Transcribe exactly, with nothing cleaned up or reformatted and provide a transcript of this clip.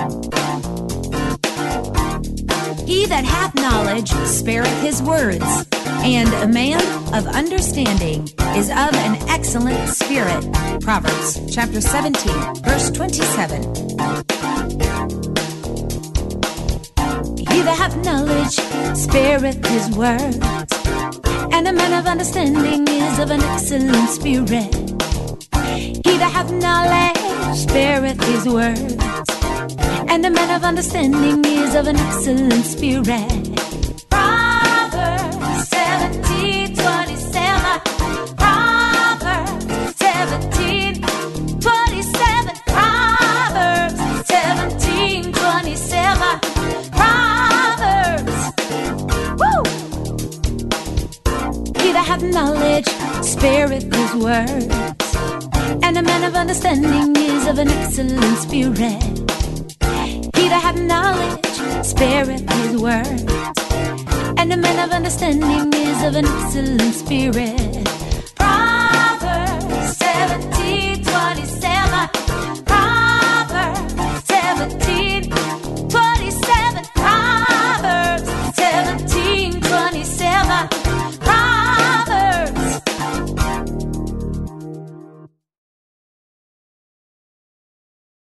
He that hath knowledge spareth his words, and a man of understanding is of an excellent spirit. Proverbs chapter seventeen, verse twenty-seven. He that hath knowledge spareth his words, and a man of understanding is of an excellent spirit. He that hath knowledge spareth his words, and a man of understanding is of an excellent spirit. Proverbs seventeen twenty-seven. Proverbs seventeen twenty-seven. Proverbs seventeen twenty-seven. Proverbs. Woo! He that hath knowledge spareth his words, and a man of understanding is of an excellent spirit. He that hath knowledge spareth his words, and a man of understanding is of an excellent spirit.